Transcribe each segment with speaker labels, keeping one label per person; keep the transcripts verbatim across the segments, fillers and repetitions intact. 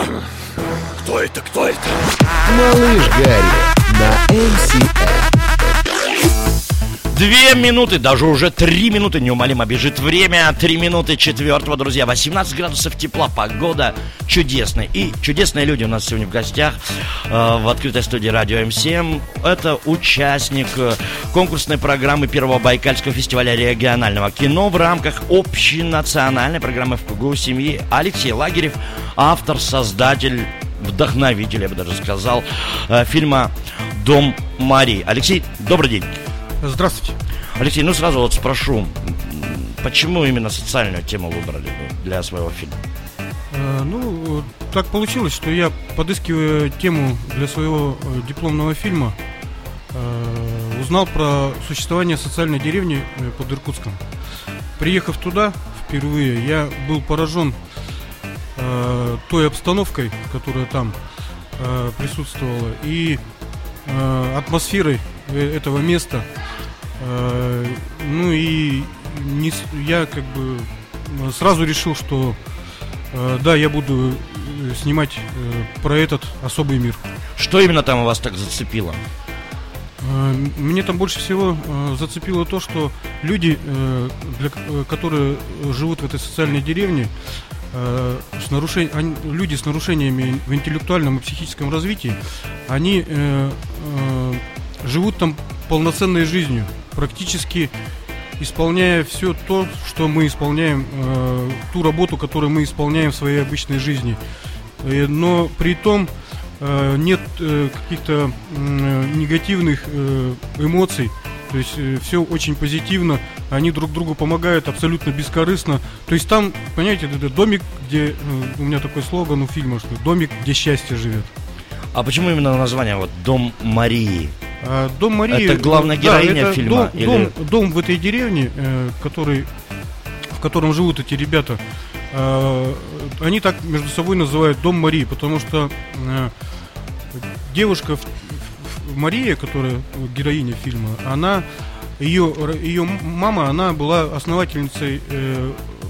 Speaker 1: Кто это? Кто это?
Speaker 2: Малыш Гарри на эм си эр.
Speaker 3: Две минуты, даже уже три минуты, неумолимо бежит время. Три минуты четвертого, друзья. восемнадцать градусов тепла, погода чудесная. И чудесные люди у нас сегодня в гостях э, в открытой студии радио эм семь. Это участник э, конкурсной программы первого Байкальского фестиваля регионального кино в рамках общенациональной программы «В кругу семьи» Алексей Лагерев, автор, создатель, вдохновитель, я бы даже сказал, э, фильма «Дом Марии». Алексей, добрый день.
Speaker 4: Здравствуйте.
Speaker 3: Алексей, ну сразу вот спрошу, почему именно социальную тему выбрали для своего фильма?
Speaker 4: Э, ну, так получилось, что я, подыскивая тему для своего дипломного фильма, э, узнал про существование социальной деревни под Иркутском. Приехав туда впервые, я был поражен э, той обстановкой, которая там э, присутствовала, и э, атмосферой этого места. Э, ну и не, я как бы сразу решил, что э, да, я буду снимать э, про этот особый мир.
Speaker 3: Что именно там вас так зацепило?
Speaker 4: Э, мне там больше всего э, зацепило то, что люди, э, для, которые живут в этой социальной деревне, э, с нарушень... они, люди с нарушениями в интеллектуальном и психическом развитии, они э, э, живут там полноценной жизнью, практически исполняя все то, что мы исполняем, э, ту работу, которую мы исполняем в своей обычной жизни. Э, но при том э, нет э, каких-то э, негативных э, эмоций, то есть э, все очень позитивно, они друг другу помогают абсолютно бескорыстно. То есть там, понимаете, это домик, где, э, у меня такой слоган у фильма, что домик, где счастье живет.
Speaker 3: А почему именно название вот «Дом Марии»?
Speaker 4: Дом Марии.
Speaker 3: Это главная героиня
Speaker 4: да, это
Speaker 3: фильма?
Speaker 4: Дом,
Speaker 3: или...
Speaker 4: дом, дом в этой деревне, э, который, в котором живут эти ребята, э, они так между собой называют Дом Марии, потому что э, девушка Мария, которая героиня фильма, она, ее, ее мама, она была основательницей э,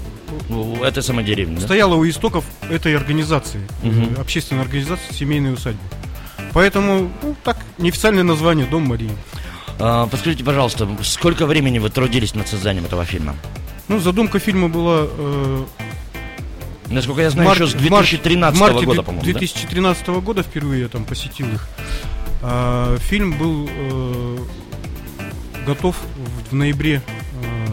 Speaker 3: этой самой деревни,
Speaker 4: стояла да? у истоков этой организации,
Speaker 3: угу.
Speaker 4: э, общественной организации «Семейные усадьбы». Поэтому, ну, так, неофициальное название «Дом Марии».
Speaker 3: А, подскажите, пожалуйста, сколько времени вы трудились над созданием этого фильма?
Speaker 4: Ну, задумка фильма была... Э,
Speaker 3: Насколько я знаю,
Speaker 4: марте,
Speaker 3: еще с две тысячи тринадцатого
Speaker 4: марте
Speaker 3: года, по-моему,
Speaker 4: две тысячи тринадцатого да? года впервые я там посетил их. А, фильм был э, готов в, в ноябре э,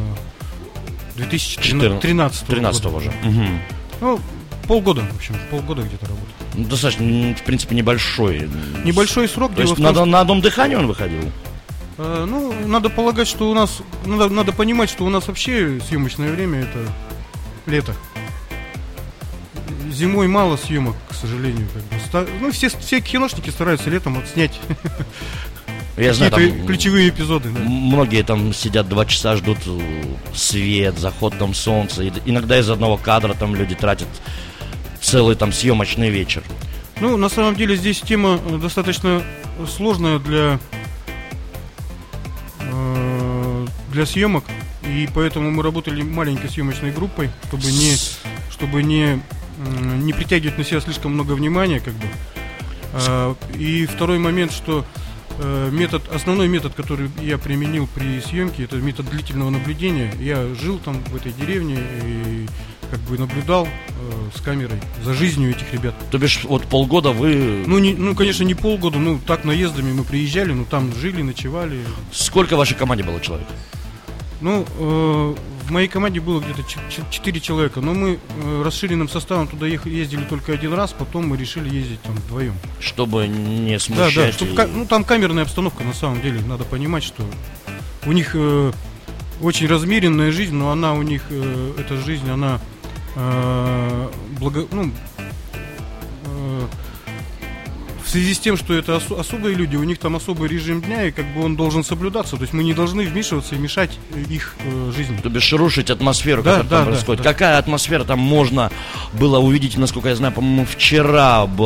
Speaker 4: две тысячи тринадцатого года.
Speaker 3: уже. Угу.
Speaker 4: Ну, полгода, в общем, полгода где-то работал.
Speaker 3: Ну, достаточно, в принципе, небольшой.
Speaker 4: Небольшой срок.
Speaker 3: То есть на, том, на одном дыхании он выходил?
Speaker 4: Э, ну, надо полагать, что у нас... Надо, надо понимать, что у нас вообще съемочное время это лето. Зимой мало съемок, к сожалению. Как бы. Ста... Ну, все, все киношники стараются летом отснять
Speaker 3: Я знаю, там
Speaker 4: ключевые эпизоды. Да.
Speaker 3: Многие там сидят два часа, ждут свет, заход там солнца. Иногда из одного кадра там люди тратят целый там съемочный вечер.
Speaker 4: Ну, на самом деле здесь тема достаточно сложная для э, для съемок, и поэтому мы работали маленькой съемочной группой, чтобы не чтобы не не притягивать на себя слишком много внимания, как бы. Э, и второй момент, что э, метод, основной метод, который я применил при съемке, это метод длительного наблюдения. Я жил там в этой деревне и как бы наблюдал э, с камерой за жизнью этих ребят.
Speaker 3: То бишь, вот полгода вы...
Speaker 4: Ну, не, ну, конечно, не полгода, ну, так наездами мы приезжали, ну, там жили, ночевали.
Speaker 3: Сколько в вашей команде было человек?
Speaker 4: Ну, э, в моей команде было где-то четыре человека, но мы э, расширенным составом туда ездили только один раз, потом мы решили ездить там вдвоем.
Speaker 3: Чтобы не смущать.
Speaker 4: Да, да, чтобы, и... ну, там камерная обстановка, на самом деле, надо понимать, что у них э, очень размеренная жизнь, но она у них, э, эта жизнь, она э, благо, ну, э, в связи с тем, что это ос- особые люди, у них там особый режим дня, и как бы он должен соблюдаться. То есть мы не должны вмешиваться и мешать их э, жизни.
Speaker 3: То бишь рушить атмосферу,
Speaker 4: да,
Speaker 3: которая
Speaker 4: да,
Speaker 3: там
Speaker 4: да,
Speaker 3: происходит.
Speaker 4: да.
Speaker 3: Какая атмосфера там можно было увидеть, насколько я знаю, по-моему, вчера была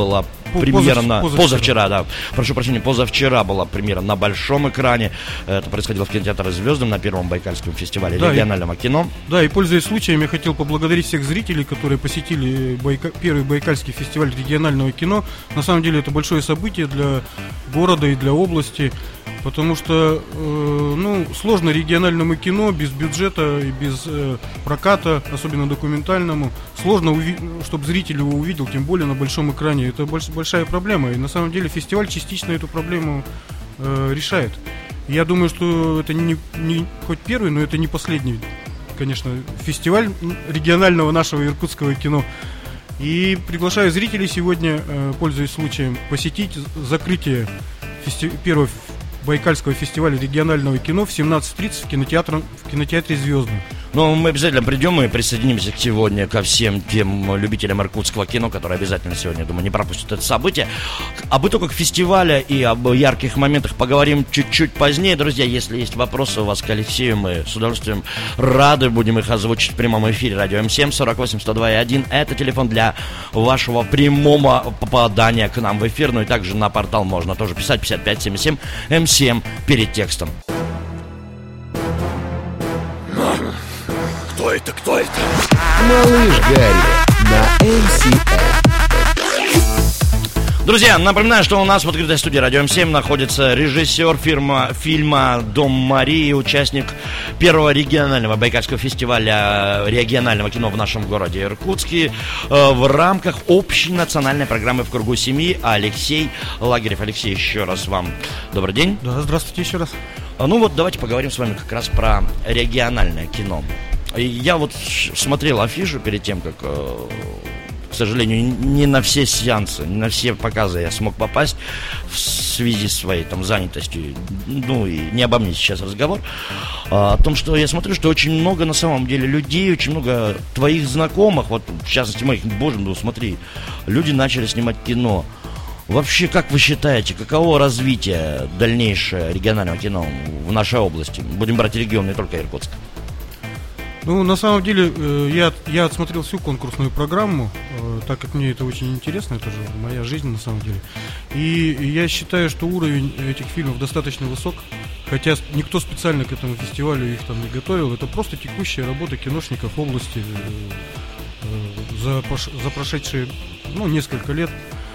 Speaker 3: премьера на...
Speaker 4: Позавчера.
Speaker 3: позавчера, да, прошу прощения, позавчера была премьера на большом экране. Это происходило в кинотеатре «Звездам» на первом Байкальском фестивале
Speaker 4: да,
Speaker 3: регионального
Speaker 4: и,
Speaker 3: кино.
Speaker 4: Да, и пользуясь случаем, я хотел поблагодарить всех зрителей, которые посетили Байка... первый Байкальский фестиваль регионального кино. На самом деле это большое событие для города и для области, потому что э, ну, сложно региональному кино без бюджета и без э, проката, особенно документальному. Сложно, уви... чтобы зритель его увидел, тем более на большом экране. Это больш... большая проблема. И на самом деле фестиваль частично эту проблему э, решает. Я думаю, что это не, не хоть первый, но это не последний, конечно, фестиваль регионального нашего иркутского кино. И приглашаю зрителей сегодня, э, пользуясь случаем, посетить закрытие фести... первого Байкальского фестиваля регионального кино в семнадцать тридцать в кинотеатре, в кинотеатре «Звездный».
Speaker 3: Ну, мы обязательно придем и присоединимся к сегодня ко всем тем любителям иркутского кино, которые обязательно сегодня, думаю, не пропустят это событие. Об итогах фестиваля и об ярких моментах поговорим чуть-чуть позднее. Друзья, если есть вопросы у вас к Алексею, мы с удовольствием рады будем их озвучить в прямом эфире. Радио М семь сорок восемь сто два и один. Это телефон для вашего прямого попадания к нам в эфир. Ну и также на портал можно тоже писать пятьдесят пять семьдесят семь М семь перед текстом.
Speaker 2: Кто это, кто это? Малыш Гарри на эм си эн.
Speaker 3: Друзья, напоминаю, что у нас в открытой студии Радио М семь находится режиссер фирма, фильма «Дом Марии», участник первого регионального Байкальского фестиваля регионального кино в нашем городе Иркутске э, в рамках общей национальной программы «В кругу семьи» Алексей Лагерев. Алексей, еще раз вам добрый день.
Speaker 4: Да, здравствуйте еще раз.
Speaker 3: Ну вот, давайте поговорим с вами как раз про региональное кино. Я вот смотрел афишу перед тем, как, к сожалению, не на все сеансы, не на все показы я смог попасть в связи с своей там занятостью. Ну и не обо мне сейчас разговор. А о том, что я смотрю, что очень много на самом деле людей, очень много твоих знакомых, вот в частности моих, боже мой, смотри, люди начали снимать кино. Вообще, как вы считаете, каково развитие дальнейшее регионального кино в нашей области? Будем брать регион, не только Иркутск.
Speaker 4: Ну, на самом деле, я, я отсмотрел всю конкурсную программу, так как мне это очень интересно, это же моя жизнь на самом деле. И я считаю, что уровень этих фильмов достаточно высок, хотя никто специально к этому фестивалю их там не готовил. Это просто текущая работа киношников области за, за прошедшие, ну, несколько лет.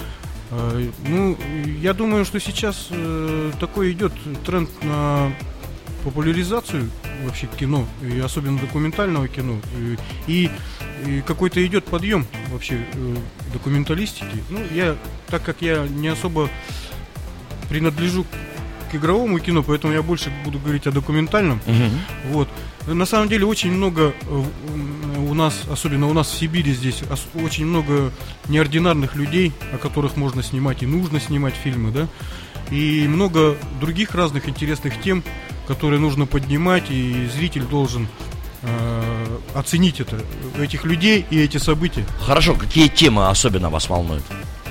Speaker 4: Ну, я думаю, что сейчас такой идет тренд на популяризацию вообще кино, и особенно документального кино, и, и какой-то идет подъем вообще э, документалистики. Ну, я, так как я не особо принадлежу к игровому кино, поэтому я больше буду говорить о документальном. Uh-huh. Вот. На самом деле очень много у нас, особенно у нас в Сибири здесь, очень много неординарных людей, о которых можно снимать и нужно снимать фильмы, да, и много других разных интересных тем, которые нужно поднимать, и зритель должен э, оценить это, этих людей и эти события.
Speaker 3: Хорошо, какие темы особенно вас волнуют?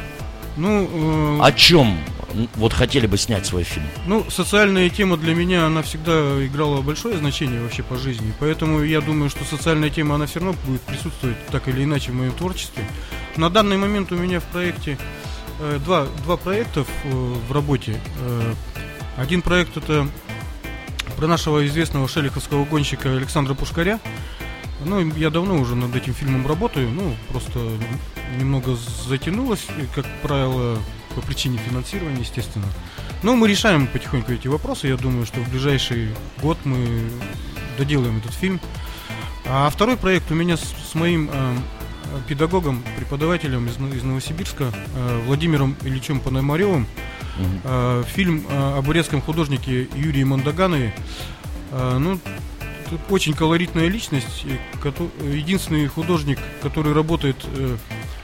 Speaker 4: Ну, э,
Speaker 3: о чем вот хотели бы снять свой фильм?
Speaker 4: Ну, социальная тема для меня, она всегда играла большое значение вообще по жизни, поэтому я думаю, что социальная тема, она все равно будет присутствовать так или иначе в моем творчестве. На данный момент у меня в проекте э, два, два проекта в, в работе. Э, один проект — это про нашего известного шелиховского гонщика Александра Пушкаря. Ну, я давно уже над этим фильмом работаю, ну, просто немного затянулось, как правило, по причине финансирования, естественно. Но мы решаем потихоньку эти вопросы. Я думаю, что в ближайший год мы доделаем этот фильм. А второй проект у меня с, с моим э, педагогом, преподавателем из, из Новосибирска, э, Владимиром Ильичем Пономаревым. Uh-huh. э, фильм э, об уральском художнике Юрии Мандаганове. Э, ну, очень колоритная личность, единственный художник, который работает э,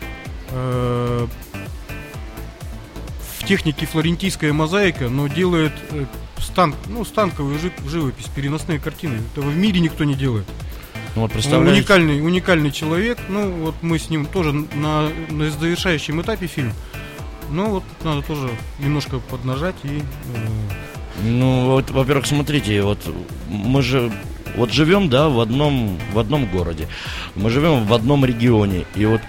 Speaker 4: э, в технике флорентийская мозаика, но делает э, стан, ну, станковую живопись, переносные картины. Этого в мире никто не делает.
Speaker 3: Ну, вот
Speaker 4: уникальный, уникальный человек. Ну, вот мы с ним тоже на, на завершающем этапе фильм. Ну, вот надо тоже немножко поднажать и... Э...
Speaker 3: Ну, вот, во-первых, смотрите, вот мы же вот живем, да, в одном, в одном городе. Мы живем в одном регионе. И вот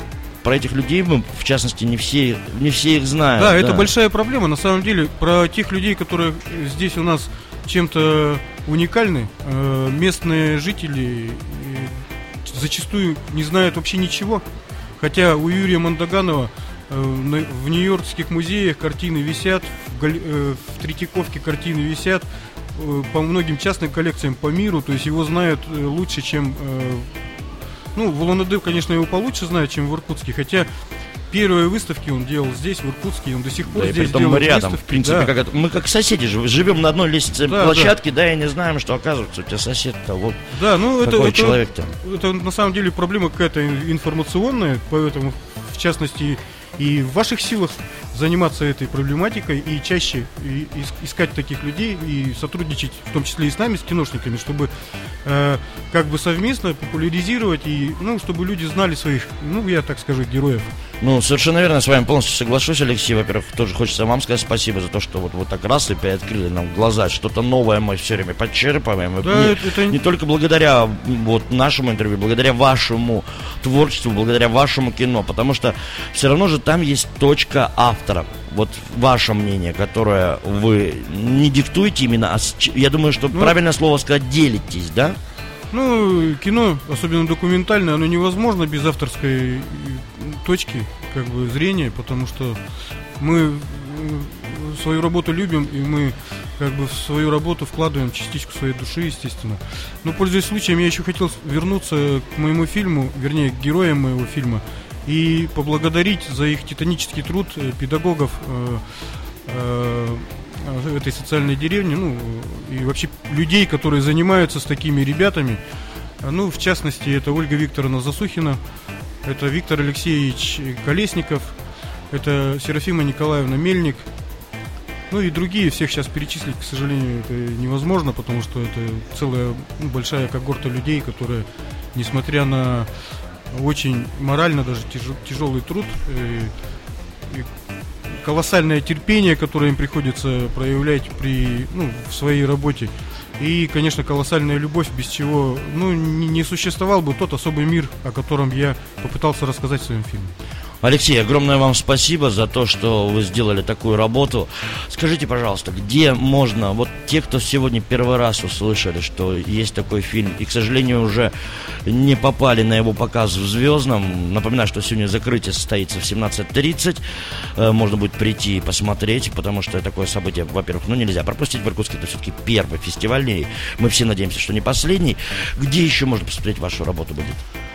Speaker 3: про этих людей мы, в частности, не все, не все их знают.
Speaker 4: Да,
Speaker 3: да,
Speaker 4: это большая проблема. На самом деле, про тех людей, которые здесь у нас чем-то уникальны, местные жители зачастую не знают вообще ничего. Хотя у Юрия Мандаганова в нью-йоркских музеях картины висят, в, Гали... в Третьяковке картины висят, по многим частным коллекциям по миру, то есть его знают лучше, чем... Ну, в Улан-Удэ, конечно, его получше знают, чем в Иркутске, хотя первые выставки он делал здесь, в Иркутске, и он до сих пор
Speaker 3: да,
Speaker 4: здесь
Speaker 3: делает
Speaker 4: делает
Speaker 3: рядом,
Speaker 4: выставки.
Speaker 3: в принципе,
Speaker 4: да.
Speaker 3: как это, мы как соседи же, живем на одной лестнице
Speaker 4: да,
Speaker 3: площадки,
Speaker 4: да.
Speaker 3: да, и не знаем, что, оказывается, у тебя сосед-то вот
Speaker 4: да, ну,
Speaker 3: такой
Speaker 4: это,
Speaker 3: человек-то.
Speaker 4: Это, это на самом деле проблема какая-то информационная, поэтому, в частности, и в ваших силах заниматься этой проблематикой и чаще и, и искать таких людей и сотрудничать, в том числе и с нами, с киношниками, чтобы э, как бы совместно популяризировать и, ну, чтобы люди знали своих, ну, я так скажу, героев.
Speaker 3: Ну, совершенно верно, с вами полностью соглашусь, Алексей. Во-первых, тоже хочется вам сказать спасибо за то, что вот, вот так раз и приоткрыли нам глаза, что-то новое мы все время подчерпываем.
Speaker 4: Да,
Speaker 3: не,
Speaker 4: это...
Speaker 3: не только благодаря вот нашему интервью, благодаря вашему творчеству, благодаря вашему кино, потому что все равно же там есть точка автора. Вот ваше мнение, которое вы не диктуете именно, а я думаю, что ну, правильное слово сказать, делитесь, да?
Speaker 4: Ну, кино, особенно документальное, оно невозможно без авторской точки, как бы, зрения, потому что мы свою работу любим, и мы, как бы, в свою работу вкладываем частичку своей души, естественно. Но, пользуясь случаем, я еще хотел вернуться к моему фильму, вернее, к героям моего фильма, и поблагодарить за их титанический труд педагогов э, э, этой социальной деревни, ну, и вообще людей, которые занимаются с такими ребятами. Ну, в частности, это Ольга Викторовна Засухина, это Виктор Алексеевич Колесников, это Серафима Николаевна Мельник, ну и другие. Всех сейчас перечислить, к сожалению, это невозможно, потому что это целая, ну, большая когорта людей, которые, несмотря на очень морально даже тяж, тяжелый труд и, и колоссальное терпение, которое им приходится проявлять при, ну, в своей работе, и, конечно, колоссальная любовь, без чего, ну, не, не существовал бы тот особый мир, о котором я попытался рассказать в своем фильме.
Speaker 3: Алексей, огромное вам спасибо за то, что вы сделали такую работу. Скажите, пожалуйста, где можно, вот те, кто сегодня первый раз услышали, что есть такой фильм, и, к сожалению, уже не попали на его показ в Звездном, напоминаю, что сегодня закрытие состоится в семнадцать тридцать, можно будет прийти и посмотреть, потому что такое событие, во-первых, ну, нельзя пропустить. В Иркутске это все-таки первый фестивальный, мы все надеемся, что не последний. Где еще можно посмотреть вашу работу будет?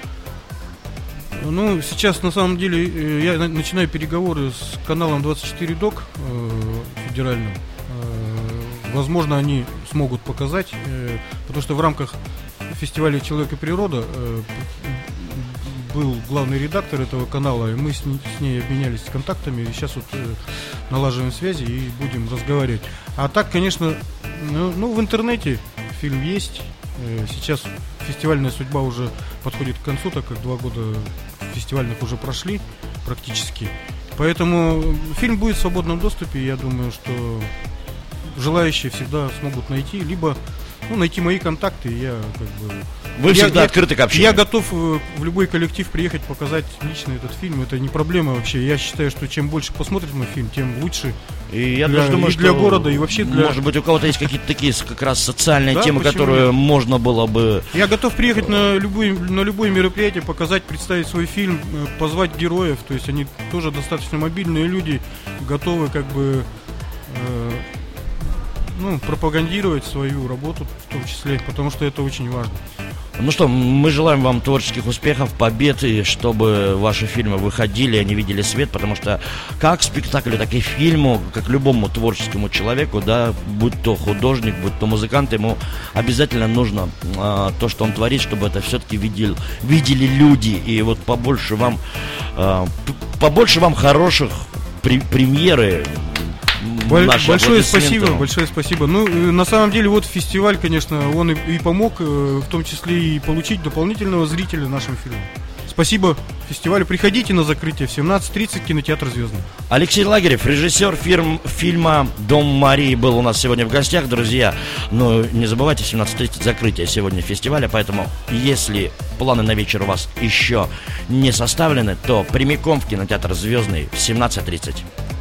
Speaker 4: Ну, сейчас, на самом деле, я начинаю переговоры с каналом двадцать четыре док э, федеральным. Э, возможно, они смогут показать, э, потому что в рамках фестиваля «Человек и природа» э, был главный редактор этого канала, и мы с ней, с ней обменялись контактами, и сейчас вот э, налаживаем связи и будем разговаривать. А так, конечно, ну, ну в интернете фильм есть. Э, сейчас фестивальная судьба уже подходит к концу, так как два года фестивальных уже прошли практически. Поэтому фильм будет в свободном доступе. Я думаю, что желающие всегда смогут найти, либо, ну, найти мои контакты. Я, как бы,
Speaker 3: Вы
Speaker 4: я,
Speaker 3: всегда
Speaker 4: я,
Speaker 3: открыты к общению.
Speaker 4: Я готов в любой коллектив приехать, показать лично этот фильм. Это не проблема вообще. Я считаю, что чем больше посмотрит мой фильм, тем лучше.
Speaker 3: И я
Speaker 4: для,
Speaker 3: даже думаю,
Speaker 4: и для
Speaker 3: что,
Speaker 4: города, и вообще для...
Speaker 3: Может быть, у кого-то есть какие-то такие как раз социальные
Speaker 4: да,
Speaker 3: темы, которые
Speaker 4: нет?
Speaker 3: можно было бы...
Speaker 4: Я готов приехать на любое, на любое мероприятие, показать, представить свой фильм, позвать героев. То есть они тоже достаточно мобильные люди, готовы, как бы, э, ну, пропагандировать свою работу в том числе, потому что это очень важно.
Speaker 3: Ну что, мы желаем вам творческих успехов, побед, и чтобы ваши фильмы выходили, они видели свет, потому что как спектаклю, так и фильму, как любому творческому человеку, да, будь то художник, будь то музыкант, ему обязательно нужно а, то, что он творит, чтобы это все-таки видел, видели люди, и вот побольше вам, а, побольше вам хороших при, премьеры.
Speaker 4: Большое спасибо, большое спасибо. Ну, на самом деле, вот фестиваль, конечно, он и, и помог, в том числе и получить дополнительного зрителя нашим фильмам. Спасибо фестивалю. Приходите на закрытие в семнадцать тридцать, кинотеатр «Звездный».
Speaker 3: Алексей Лагерев, режиссер фирм, фильма «Дом Марии», был у нас сегодня в гостях, друзья. Но не забывайте, семнадцать тридцать закрытие сегодня фестиваля, поэтому если планы на вечер у вас еще не составлены, то прямиком в кинотеатр «Звездный» в семнадцать тридцать.